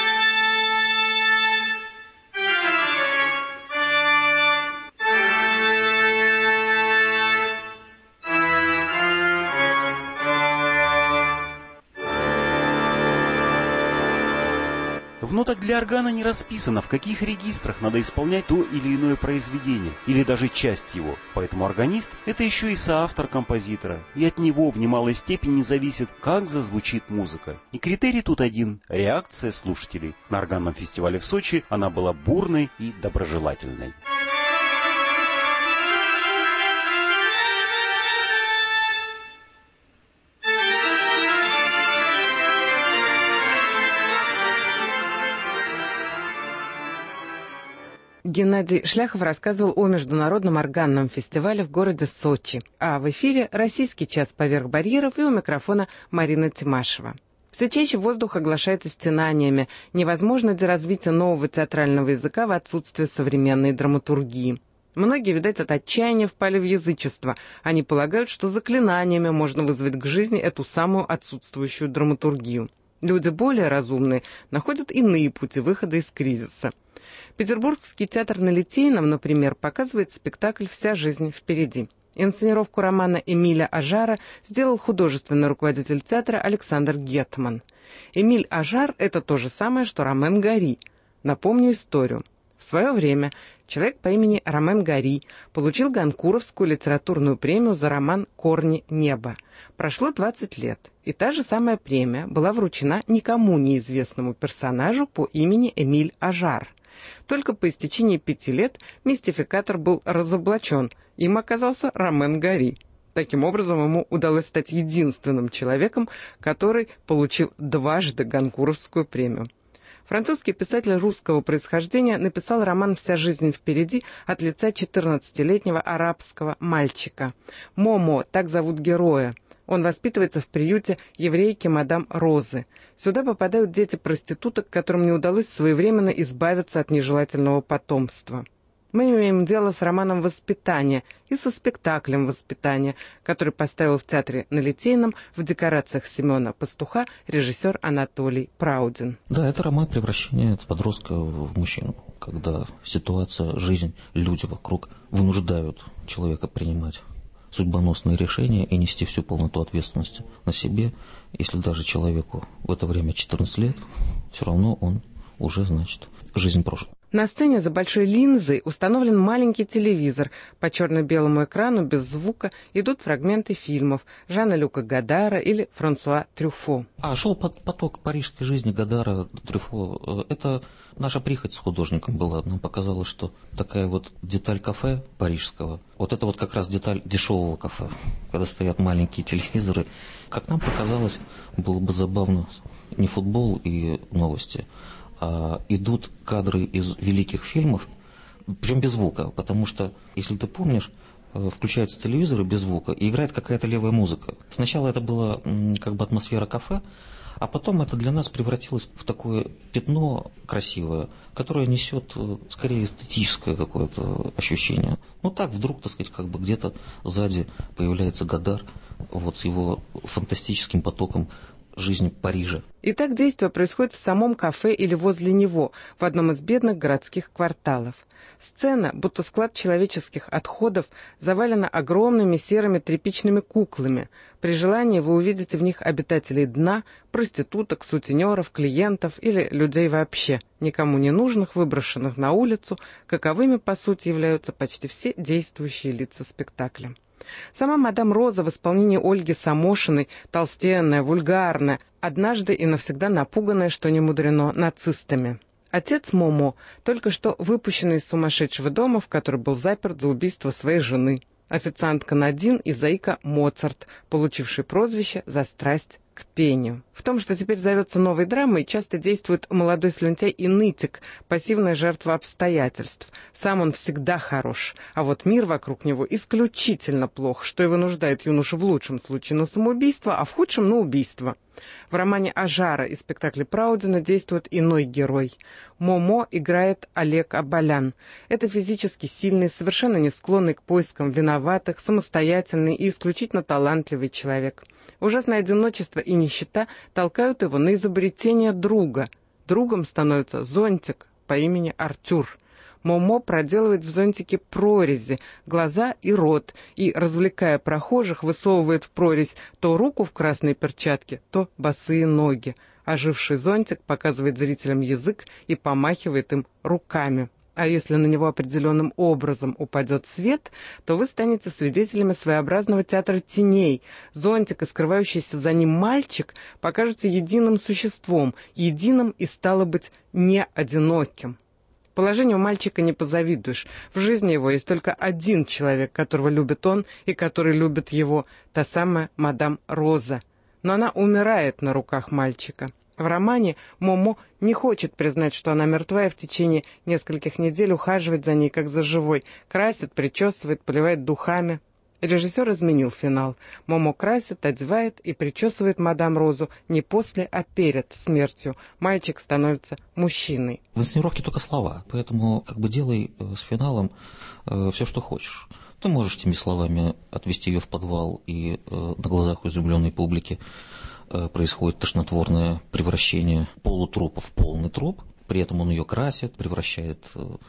В нотах для органа не расписано, в каких регистрах надо исполнять то или иное произведение, или даже часть его. Поэтому органист – это еще и соавтор композитора, и от него в немалой степени зависит, как зазвучит музыка. И критерий тут один – реакция слушателей. На органном фестивале в Сочи она была бурной и доброжелательной. Геннадий Шляхов рассказывал о международном органном фестивале в городе Сочи. А в эфире «Российский час поверх барьеров» и у микрофона Марина Тимашева. Все чаще воздух оглашается стенаниями. Невозможно для развития нового театрального языка в отсутствие современной драматургии. Многие, видать, от отчаяния впали в язычество. Они полагают, что заклинаниями можно вызвать к жизни эту самую отсутствующую драматургию. Люди более разумные находят иные пути выхода из кризиса. Петербургский театр на Литейном, например, показывает спектакль «Вся жизнь впереди». Инсценировку романа Эмиля Ажара сделал художественный руководитель театра Александр Гетман. Эмиль Ажар – это то же самое, что Ромен Гори. Напомню историю. В свое время человек по имени Ромен Гори получил Гонкуровскую литературную премию за роман «Корни неба». Прошло 20 лет, и та же самая премия была вручена никому неизвестному персонажу по имени Эмиль Ажар. Только по истечении 5 лет мистификатор был разоблачен, им оказался Ромен Гори. Таким образом, ему удалось стать единственным человеком, который получил дважды Гонкуровскую премию. Французский писатель русского происхождения написал роман «Вся жизнь впереди» от лица 14-летнего арабского мальчика. Момо, так зовут героя. Он воспитывается в приюте еврейки мадам Розы. Сюда попадают дети проституток, которым не удалось своевременно избавиться от нежелательного потомства. Мы имеем дело с романом «Воспитание» и со спектаклем «Воспитание», который поставил в театре на Литейном в декорациях Семена Пастуха режиссер Анатолий Праудин. Да, это роман превращения подростка в мужчину, когда ситуация, жизнь, люди вокруг вынуждают человека принимать судьбоносные решения и нести всю полноту ответственности на себе. Если даже человеку в это время 14 лет, все равно он уже, значит, жизнь прожил. На сцене за большой линзой установлен маленький телевизор. По черно-белому экрану без звука идут фрагменты фильмов Жана-Люка Годара или Франсуа Трюфо. Шел поток парижской жизни Годара, Трюфо. Это наша прихоть с художником была. Нам показалось, что такая вот деталь кафе парижского, вот это вот как раз деталь дешевого кафе, когда стоят маленькие телевизоры. Как нам показалось, было бы забавно не футбол и новости, идут кадры из великих фильмов, причем без звука, потому что, если ты помнишь, включаются телевизоры без звука, и играет какая-то левая музыка. Сначала это была как бы атмосфера кафе, а потом это для нас превратилось в такое пятно красивое, которое несет скорее эстетическое какое-то ощущение. Ну так вдруг, так сказать, как бы где-то сзади появляется Годар вот с его фантастическим потоком жизни Парижа. Итак, действие происходит в самом кафе или возле него, в одном из бедных городских кварталов. Сцена, будто склад человеческих отходов, завалена огромными серыми тряпичными куклами. При желании вы увидите в них обитателей дна, проституток, сутенеров, клиентов или людей вообще, никому не нужных, выброшенных на улицу, каковыми, по сути, являются почти все действующие лица спектакля. Сама мадам Роза в исполнении Ольги Самошиной, толстенная, вульгарная, однажды и навсегда напуганная, что не мудрено, нацистами. Отец Момо, только что выпущенный из сумасшедшего дома, в который был заперт за убийство своей жены. Официантка Надин и заика Моцарт, получивший прозвище за страсть к пению. В том, что теперь зовется новой драмой, часто действует молодой слюнтяй и нытик, пассивная жертва обстоятельств. Сам он всегда хорош, а вот мир вокруг него исключительно плох, что и вынуждает юношу в лучшем случае на самоубийство, а в худшем на убийство. В романе «Ажара» из спектакля Праудина действует иной герой. Момо играет Олег Абалян. Это физически сильный, совершенно не склонный к поискам виноватых, самостоятельный и исключительно талантливый человек. Ужасное одиночество и нищета толкают его на изобретение друга. Другом становится зонтик по имени Артюр. Момо проделывает в зонтике прорези, глаза и рот, и, развлекая прохожих, высовывает в прорезь то руку в красной перчатке, то босые ноги. Оживший зонтик показывает зрителям язык и помахивает им руками. А если на него определенным образом упадет свет, то вы станете свидетелями своеобразного театра теней. Зонтик и скрывающийся за ним мальчик покажутся единым существом, единым и, стало быть, не одиноким. Положению мальчика не позавидуешь. В жизни его есть только один человек, которого любит он и который любит его, та самая мадам Роза. Но она умирает на руках мальчика. В романе Момо не хочет признать, что она мертва, и в течение нескольких недель ухаживает за ней, как за живой. Красит, причесывает, поливает духами. Режиссер изменил финал. Момо красит, одевает и причесывает мадам Розу не после, а перед смертью. Мальчик становится мужчиной. В инсценировке только слова, поэтому как бы делай с финалом все, что хочешь. Ты можешь этими словами отвести ее в подвал, и на глазах изумленной публики происходит тошнотворное превращение полутрупа в полный труп. При этом он ее красит, превращает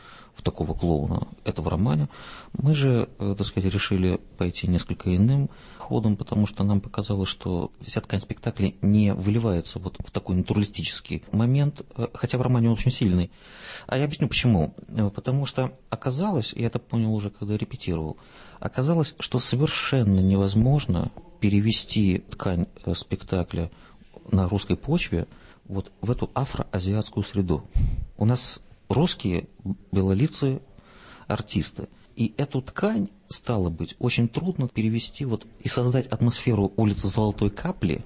в такого клоуна. Это в романе. Мы же, так сказать, решили пойти несколько иным ходом, потому что нам показалось, что вся ткань спектакля не выливается вот в такой натуралистический момент, хотя в романе он очень сильный. А я объясню почему. Потому что оказалось, я это понял уже, когда репетировал, оказалось, что совершенно невозможно перевести ткань спектакля на русской почве вот в эту афроазиатскую среду. У нас русские белолицые артисты. И эту ткань, стало быть, очень трудно перевести вот и создать атмосферу улицы Золотой Капли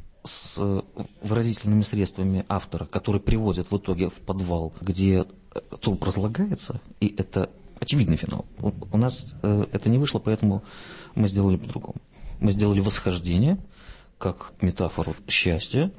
с выразительными средствами автора, который приводит в итоге в подвал, где труп разлагается, и это очевидный финал. У нас это не вышло, поэтому мы сделали по-другому. Мы сделали восхождение как метафору счастья,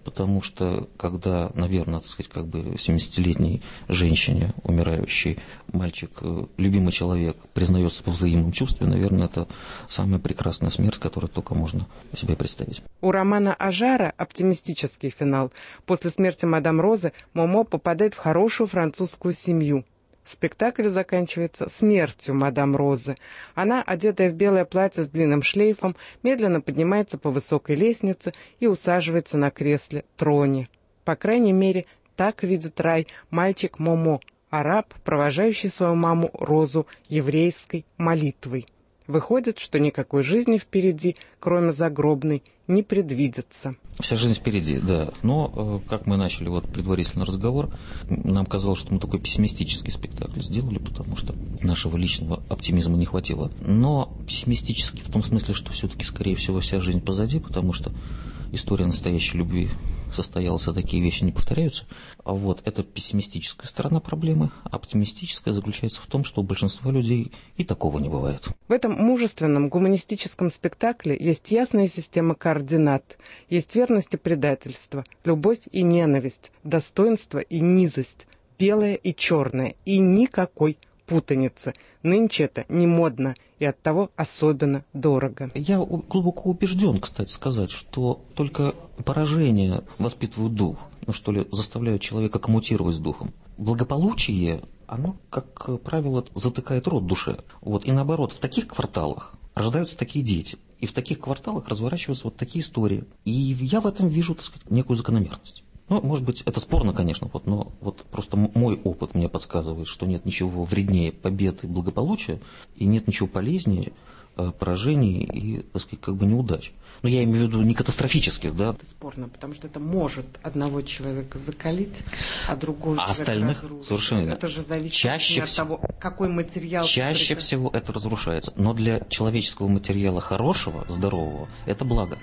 потому что когда, наверное, так сказать, как бы 70-летней женщине, умирающей, мальчик, любимый человек, признается по взаимном чувстве, наверное, это самая прекрасная смерть, которую только можно себе представить. У романа Ажара оптимистический финал. После смерти мадам Розы Момо попадает в хорошую французскую семью. Спектакль заканчивается смертью мадам Розы. Она, одетая в белое платье с длинным шлейфом, медленно поднимается по высокой лестнице и усаживается на кресле-троне. По крайней мере, так видит рай мальчик Момо, араб, провожающий свою маму Розу еврейской молитвой. Выходит, что никакой жизни впереди, кроме загробной, не предвидится. Вся жизнь впереди, да. Но, как мы начали предварительный разговор, нам казалось, что мы такой пессимистический спектакль сделали, потому что нашего личного оптимизма не хватило. Но пессимистический в том смысле, что все-таки, скорее всего, вся жизнь позади, потому что история настоящей любви состоялась, а такие вещи не повторяются. А это пессимистическая сторона проблемы. Оптимистическая заключается в том, что у большинства людей и такого не бывает. В этом мужественном гуманистическом спектакле есть ясная система координат, есть верность и предательство, любовь и ненависть, достоинство и низость, белое и черное, и никакой путаницы. Нынче это не модно и оттого особенно дорого. Я глубоко убежден, кстати сказать, что только поражения воспитывают дух, заставляют человека коммутировать с духом. Благополучие, оно, как правило, затыкает рот душе. И наоборот, в таких кварталах рождаются такие дети, и в таких кварталах разворачиваются такие истории. И я в этом вижу, так сказать, некую закономерность. Может быть, это спорно, конечно, но просто мой опыт мне подсказывает, что нет ничего вреднее побед и благополучия, и нет ничего полезнее поражений и, так сказать, неудач. Но я имею в виду не катастрофических, да. Это спорно, потому что это может одного человека закалить, а другого человека остальных разрушить. Совершенно. Это же зависит от того, какой материал. Чаще всего это разрушается. Но для человеческого материала хорошего, здорового, это благо.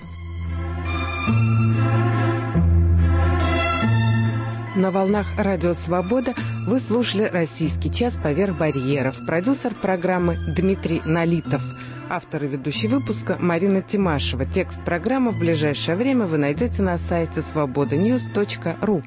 На волнах Радио Свобода вы слушали «Российский час поверх барьеров». Продюсер программы Дмитрий Налитов. Автор и ведущий выпуска Марина Тимашева. Текст программы в ближайшее время вы найдете на сайте svobodanews.ru.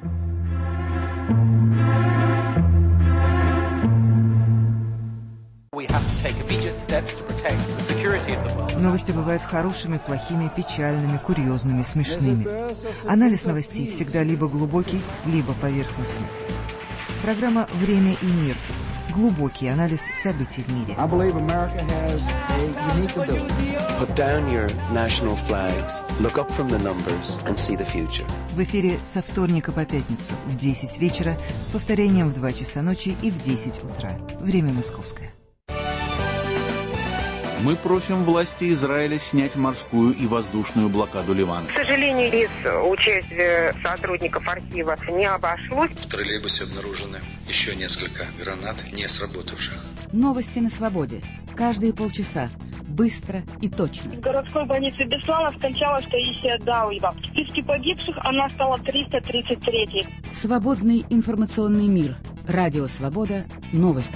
Новости бывают хорошими, плохими, печальными, курьезными, смешными. Анализ новостей всегда либо глубокий, либо поверхностный. Программа «Время и мир». Глубокий анализ событий в мире. В эфире со вторника по пятницу в 10 вечера с повторением в 2 часа ночи и в 10 утра. Время московское. Мы просим власти Израиля снять морскую и воздушную блокаду Ливана. К сожалению, без участия сотрудников архива не обошлось. В троллейбусе обнаружены еще несколько гранат, не сработавших. Новости на свободе. Каждые полчаса. Быстро и точно. В городской больнице Беслана скончалась Таисия Дауева. В списке погибших она стала 333-й. Свободный информационный мир. Радио Свобода. Новости.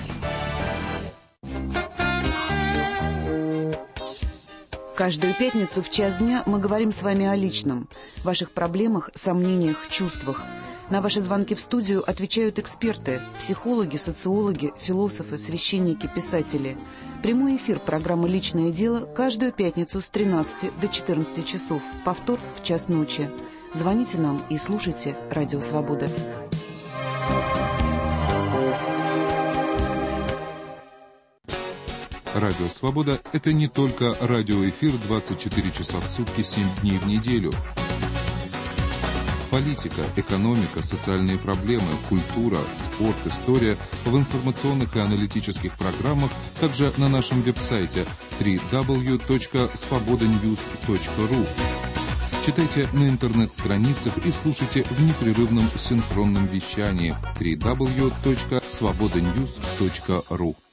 Каждую пятницу в час дня мы говорим с вами о личном, ваших проблемах, сомнениях, чувствах. На ваши звонки в студию отвечают эксперты, психологи, социологи, философы, священники, писатели. Прямой эфир программы «Личное дело» каждую пятницу с 13 до 14 часов, повтор в час ночи. Звоните нам и слушайте «Радио Свобода». Радио «Свобода» — это не только радиоэфир 24 часа в сутки, 7 дней в неделю. Политика, экономика, социальные проблемы, культура, спорт, история в информационных и аналитических программах, также на нашем веб-сайте www.svobodanews.ru. Читайте на интернет-страницах и слушайте в непрерывном синхронном вещании www.svobodanews.ru.